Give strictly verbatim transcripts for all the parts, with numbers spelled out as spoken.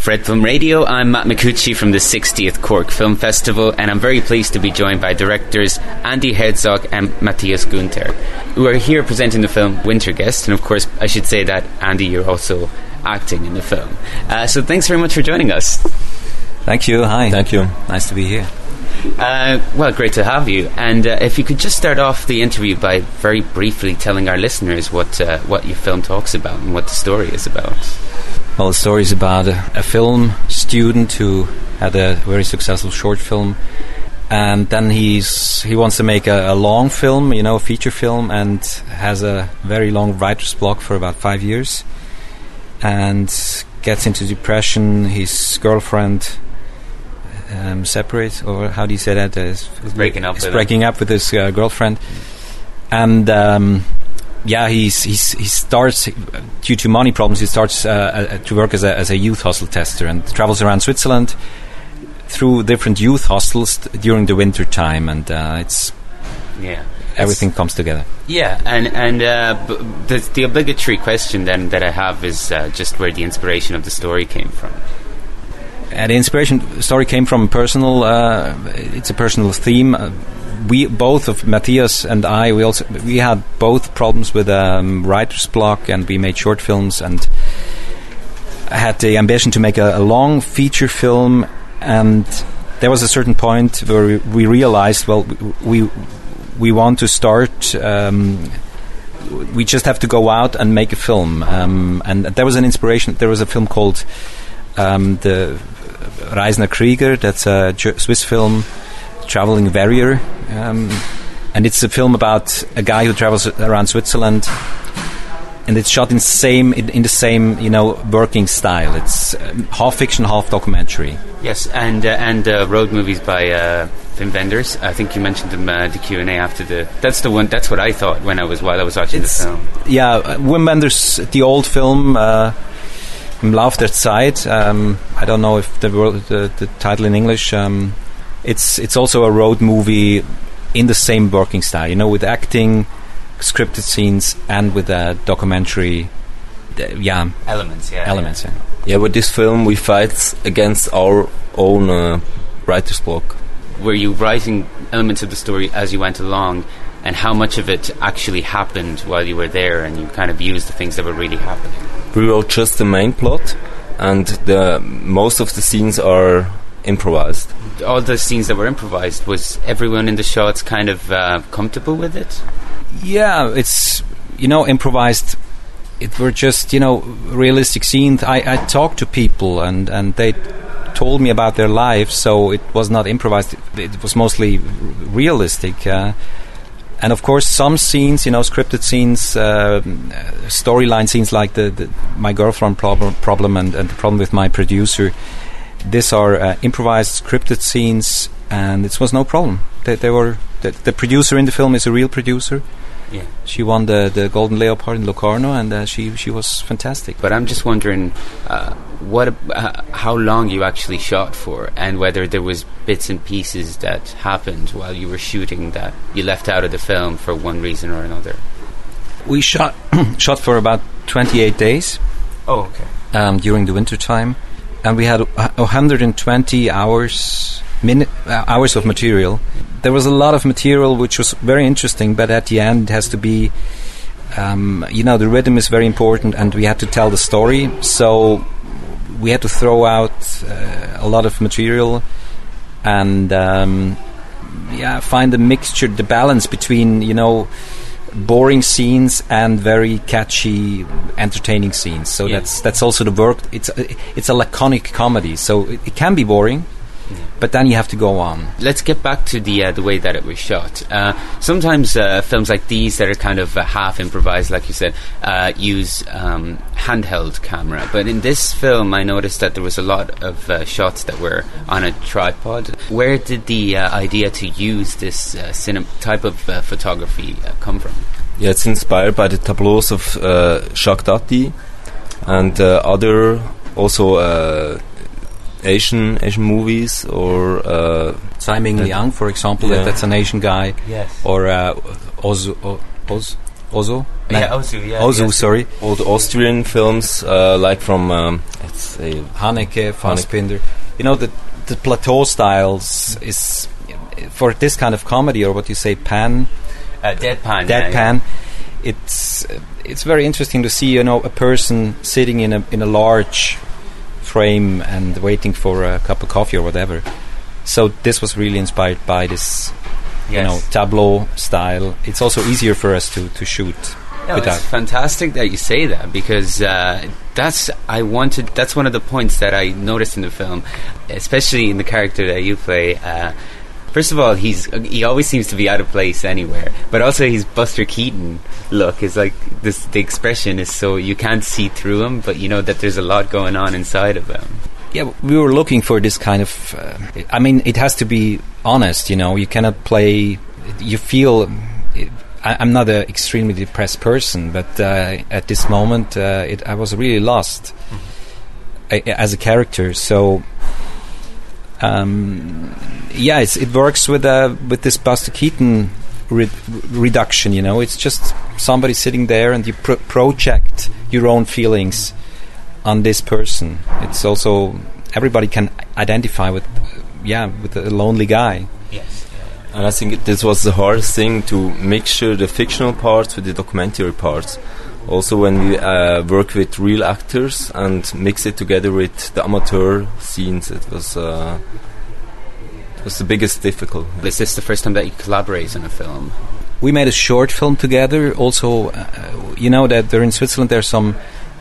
Red Film Radio. I'm Matt Micucci from the sixtieth Cork Film Festival, and I'm very pleased to be joined by directors Andy Herzog and Matthias Gunther, who are here presenting the film Winterguest. And of course, I should say that, Andy, you're also acting in the film. Uh, so thanks very much for joining us. Thank you. Hi. Thank you. Nice to be here. Uh, well, great to have you. And uh, if you could just start off the interview by very briefly telling our listeners what uh, what your film talks about and what the story is about. Well, the story is about a, a film student who had a very successful short film, and then he's he wants to make a, a long film, you know, a feature film, and has a very long writer's block for about five years, and gets into depression. His girlfriend um, separates, or how do you say that? Uh, is breaking up. Is with breaking him. up with his uh, girlfriend, and. Um, Yeah, he's, he's he starts due to money problems. He starts uh, uh, to work as a as a youth hostel tester and travels around Switzerland through different youth hostels t- during the winter time, and uh, it's yeah, everything comes together. Yeah, and and uh, b- the the obligatory question then that I have is uh, just where the inspiration of the story came from. And the inspiration story came from personal. Uh, it's a personal theme. Uh, we both of Matthias and I, we also we had both problems with um, writer's block, and we made short films, and I had the ambition to make a, a long feature film. And there was a certain point where we, we realized, well, we we want to start. Um, we just have to go out and make a film. Um, and there was an inspiration. There was a film called um, the Reisender Krieger. That's a J- Swiss film. Traveling Warrior, um, and it's a film about a guy who travels around Switzerland, and it's shot in same in, in the same you know working style. It's um, half fiction, half documentary. Yes, and uh, and uh, road movies by uh, Wim Wenders. I think you mentioned them uh, the Q and A after the. That's the one. That's what I thought when I was while I was watching it's, the film. Yeah, uh, Wim Wenders, the old film. Uh, Im Lauf der Zeit. Um, I don't know if the, the the title in English. Um, It's it's also a road movie in the same working style, you know, with acting, scripted scenes, and with a documentary, uh, yeah, elements. Yeah, elements. Yeah. Yeah. Yeah, with this film we fight against our own uh, writer's block. Were you writing elements of the story as you went along, and how much of it actually happened while you were there, and you kind of used the things that were really happening? We wrote just the main plot, and the most of the scenes are improvised. All the scenes that were improvised, was everyone in the shots kind of uh, comfortable with it? Yeah, it's, you know, improvised. It were just, you know, realistic scenes. I, I talked to people, and, and they told me about their lives, so it was not improvised. It, it was mostly r- realistic. Uh, and of course, some scenes, you know, scripted scenes, uh, storyline scenes like the, the my girlfriend problem, problem and, and the problem with my producer. These are uh, improvised, scripted scenes, and it was no problem. They, they were the, the producer in the film is a real producer. Yeah, she won the, the Golden Leopard in Locarno, and uh, she she was fantastic. But I'm just wondering, uh, what uh, how long you actually shot for, and whether there was bits and pieces that happened while you were shooting that you left out of the film for one reason or another. We shot shot for about twenty-eight days. Oh, okay. Um, during the winter time. And we had one hundred twenty hours min- uh, hours of material. There was a lot of material which was very interesting, but at the end it has to be, um, you know, the rhythm is very important, and we had to tell the story. So we had to throw out uh, a lot of material, and um, yeah, find the mixture, the balance between, you know, boring scenes and very catchy, entertaining scenes. So yeah. that's that's also the work. It's a, it's a laconic comedy, so it, it can be boring, yeah. But then you have to go on. Let's get back to the uh, the way that it was shot. Uh, sometimes uh, films like these that are kind of uh, half improvised, like you said, uh, use um, handheld camera. But in this film, I noticed that there was a lot of uh, shots that were on a tripod. Where did the uh, idea to use this uh, cinem- type of uh, photography uh, come from? Yeah, it's inspired by the tableaus of uh, Jacques Tati and uh, other also uh, Asian Asian movies, or uh, Tsai Ming Liang, for example. Yeah. That, that's an Asian guy. Yes. Or uh, Oz, o, Oz Ozu? Yeah, Ozu, yeah. Ozu, yes. sorry. Old Austrian films, uh, like from, um, let's say, Haneke, Fassbinder. You know, the the plateau styles is, for this kind of comedy, or what you say, pan, Uh, deadpan. deadpan. Yeah, It's uh, it's very interesting to see, you know, a person sitting in a in a large frame and waiting for a cup of coffee or whatever. So this was really inspired by this, yeah. you know, Yes. tableau style. It's also easier for us to to shoot. No, with it's that. fantastic that you say that, because uh, that's I wanted. That's one of the points that I noticed in the film, especially in the character that you play. Uh, first of all, he's he always seems to be out of place anywhere, but also his Buster Keaton look is like this. The expression is so you can't see through him, but you know that there's a lot going on inside of him. Yeah, we were looking for this kind of. Uh, I mean, it has to be honest. You know, you cannot play. You feel. I, I'm not an extremely depressed person, but uh, at this moment, uh, it, I was really lost mm-hmm. I, as a character. So, um, yeah, it's, it works with uh, with this Buster Keaton re- reduction. You know, it's just somebody sitting there, and you pro- project your own feelings on this person. It's also everybody can identify with, uh, yeah, with a lonely guy. Yes. And I think it, this was the hardest thing, to mixture the fictional parts with the documentary parts. Also, when we uh, work with real actors and mix it together with the amateur scenes, it was uh, it was the biggest difficulty. Is this the first time that you collaborate on a film? We made a short film together. Also, uh, you know that there in Switzerland there's some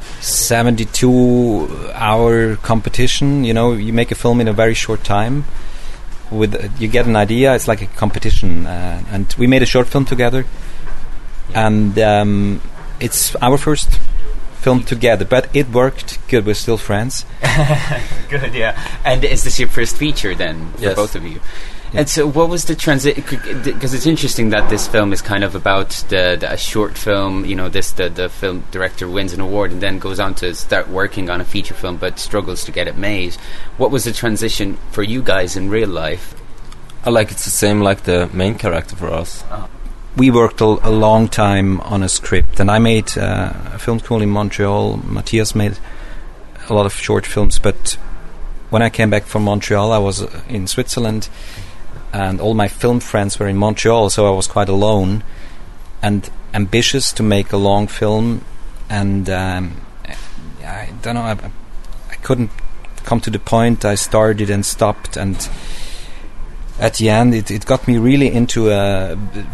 seventy-two hour competition. You know, you make a film in a very short time. With uh, you get an idea, it's like a competition, uh, and we made a short film together, and um, it's our first film together. But it worked good. We're still friends. Good, yeah. And is this your first feature then for Yes. both of you? And so, what was the transit? Because it's interesting that this film is kind of about the, the a short film. You know, this the the film director wins an award and then goes on to start working on a feature film, but struggles to get it made. What was the transition for you guys in real life? I like it's the same like the main character for us. Oh. We worked a, a long time on a script, and I made uh, a film school in Montreal. Matthias made a lot of short films, but when I came back from Montreal, I was uh, in Switzerland. And all my film friends were in Montreal, so I was quite alone and ambitious to make a long film. And um, I don't know, I, I couldn't come to the point. I started and stopped, and at the end, it, it got me really into a.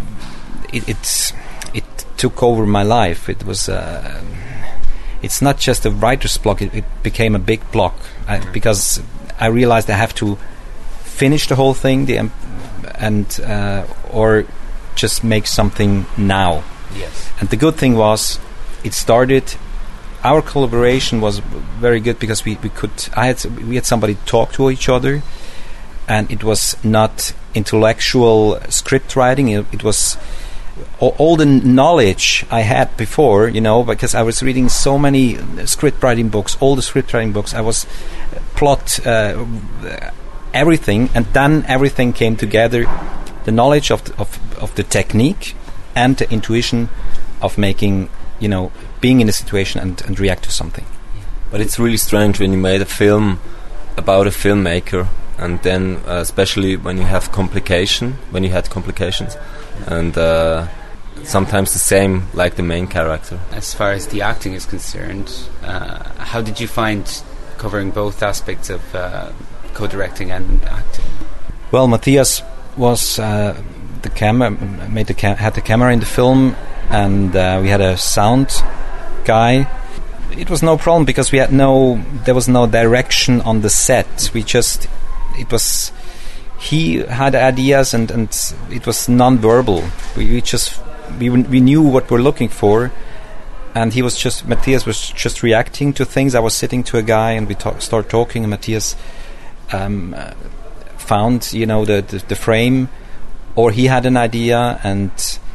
It, it it took over my life. It was. Uh, it's not just a writer's block. It, it became a big block I, because I realized I have to finish the whole thing, the um, and uh, or just make something now. Yes. And the good thing was, it started. Our collaboration was very good because we, we could. I had we had somebody talk to each other, and it was not intellectual script writing. It, it was all, all the knowledge I had before, you know, because I was reading so many script writing books, all the script writing books. I was uh, plot. Uh, everything, and then everything came together, the knowledge of the, of, of the technique and the intuition of making, you know, being in a situation and, and react to something. But it's really strange when you made a film about a filmmaker, and then uh, especially when you have complication, when you had complications, and uh, sometimes the same like the main character. As far as the acting is concerned, uh, how did you find covering both aspects of uh, co-directing and acting? Well, Matthias was uh, the camera, made the ca- had the camera in the film, and uh, we had a sound guy. It was no problem because we had no, there was no direction on the set. We just, it was, he had ideas, and, and it was non-verbal. We, we just, we we knew what we're looking for, and he was just, Matthias was just reacting to things. I was sitting to a guy, and we talk, start talking, and Matthias Um, uh, found, you know, the, the the frame, or he had an idea, and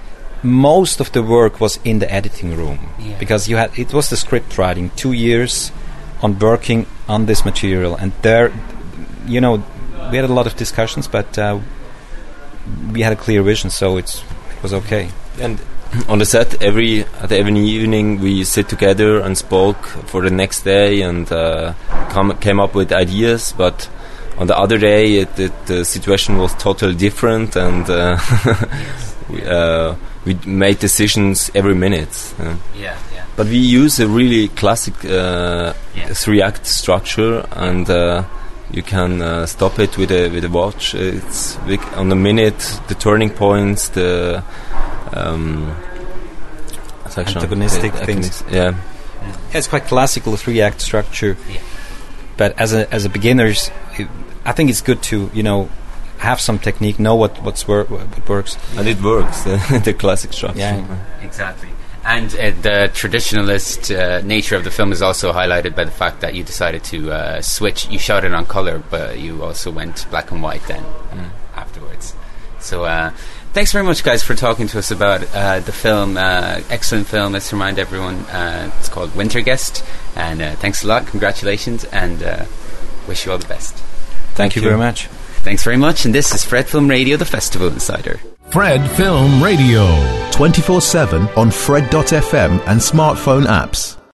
most of the work was in the editing room, yeah. because you had it was the script writing, two years on working on this material, and there, you know, we had a lot of discussions, but uh, we had a clear vision, so it's, it was okay. And on the set, every at every evening we sit together and spoke for the next day and uh, come, came up with ideas. But on the other day, it, it, the situation was totally different, and uh, we, uh, we made decisions every minute. Uh. Yeah, yeah. But we use a really classic uh, Yeah. three-act structure, and uh, you can uh, stop it with a with a watch. It's big on the minute, the turning points, the um, section- Antagonistic the things. agonist- Yeah. It's quite classical three-act structure. Yeah. But as a as a beginners, it, I think it's good to you know have some technique, know what what's wor- what works. And it works, the, the classic structure. Yeah. Exactly. And uh, the traditionalist uh, nature of the film is also highlighted by the fact that you decided to uh, switch. You shot it on colour, but you also went black and white then Mm. afterwards. So uh, thanks very much, guys, for talking to us about uh, the film. Uh, excellent film. Let's remind everyone uh, it's called Winter Guest. And uh, thanks a lot. Congratulations. And uh, wish you all the best. Thank, Thank you you. very much. Thanks very much. And this is Fred Film Radio, the Festival Insider. Fred Film Radio. twenty-four seven on Fred dot f m and smartphone apps.